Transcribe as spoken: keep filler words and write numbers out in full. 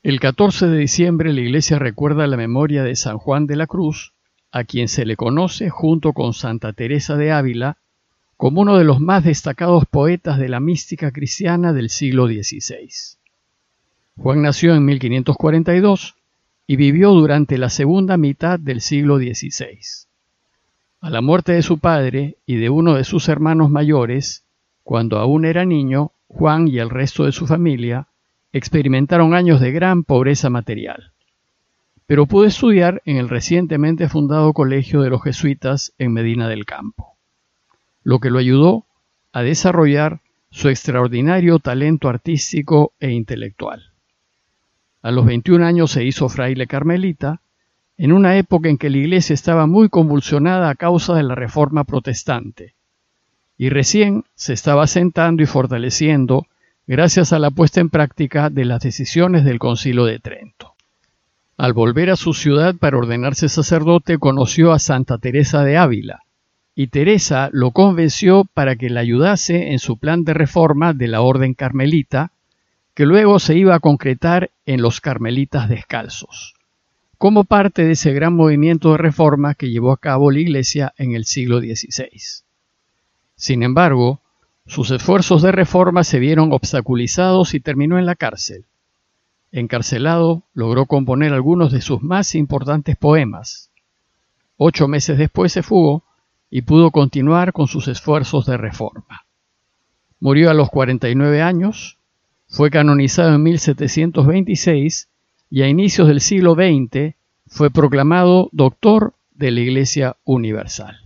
El catorce de diciembre la Iglesia recuerda la memoria de San Juan de la Cruz, a quien se le conoce, junto con Santa Teresa de Ávila, como uno de los más destacados poetas de la mística cristiana del siglo dieciséis. Juan nació en mil quinientos cuarenta y dos y vivió durante la segunda mitad del siglo dieciséis. A la muerte de su padre y de uno de sus hermanos mayores, cuando aún era niño, Juan y el resto de su familia experimentaron años de gran pobreza material. Pero pudo estudiar en el recientemente fundado Colegio de los Jesuitas en Medina del Campo, lo que lo ayudó a desarrollar su extraordinario talento artístico e intelectual. A los veintiún años se hizo fraile carmelita, en una época en que la Iglesia estaba muy convulsionada a causa de la Reforma protestante, y recién se estaba asentando y fortaleciendo gracias a la puesta en práctica de las decisiones del Concilio de Trento. Al volver a su ciudad para ordenarse sacerdote, conoció a Santa Teresa de Ávila, y Teresa lo convenció para que le ayudase en su plan de reforma de la orden carmelita, que luego se iba a concretar en los carmelitas descalzos, como parte de ese gran movimiento de reforma que llevó a cabo la Iglesia en el siglo dieciséis. Sin embargo, sus esfuerzos de reforma se vieron obstaculizados y terminó en la cárcel. Encarcelado, logró componer algunos de sus más importantes poemas. Ocho meses después se fugó y pudo continuar con sus esfuerzos de reforma. Murió a los cuarenta y nueve años, fue canonizado en mil setecientos veintiséis y a inicios del siglo veinte fue proclamado doctor de la Iglesia Universal.